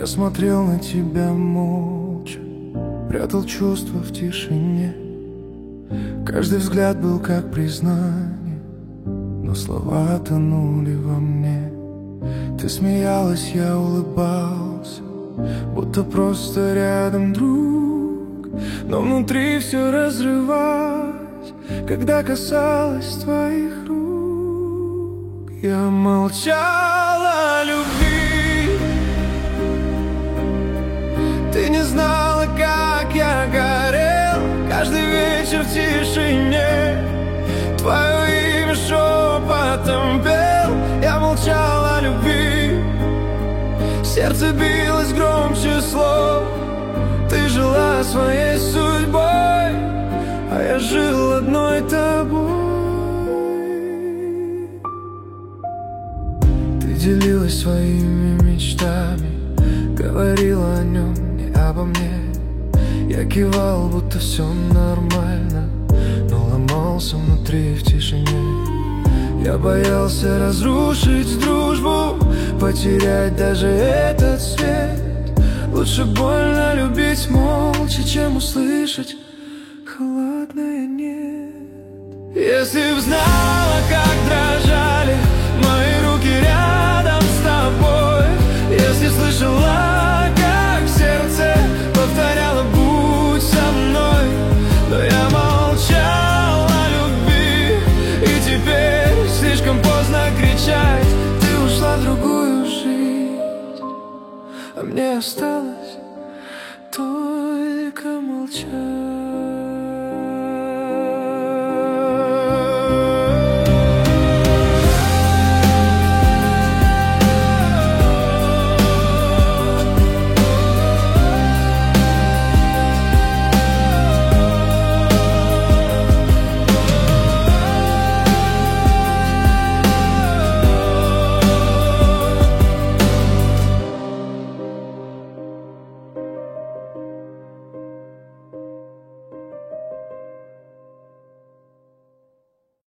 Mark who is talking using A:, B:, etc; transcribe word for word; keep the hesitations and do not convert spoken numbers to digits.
A: Я смотрел на тебя молча, прятал чувства в тишине. Каждый взгляд был как признание, но слова тонули во мне. Ты смеялась, я улыбался, будто просто рядом друг. Но внутри все разрывалось, когда касалась твоих рук. Я молчала о любви, ты не знала, как я горел каждый вечер в тишине. Твое имя шепотом пел, я молчал о любви. Сердце билось громче слов, ты жила своей судьбой, а я жил одной тобой. Ты делилась своими мечтами, говорила о нем, не обо мне. Я кивал, будто все нормально, но ломался внутри в тишине. Я боялся разрушить дружбу, потерять даже этот свет. Лучше больно любить молча, чем услышать холодное нет. Если б знала, как дрожали мои руки рядом с тобой, если слышала, как сердце повторяло «будь со мной», но я молчал о любви, и теперь слишком поздно кричать. Ты ушла в другую жизнь, а мне осталось только молчать.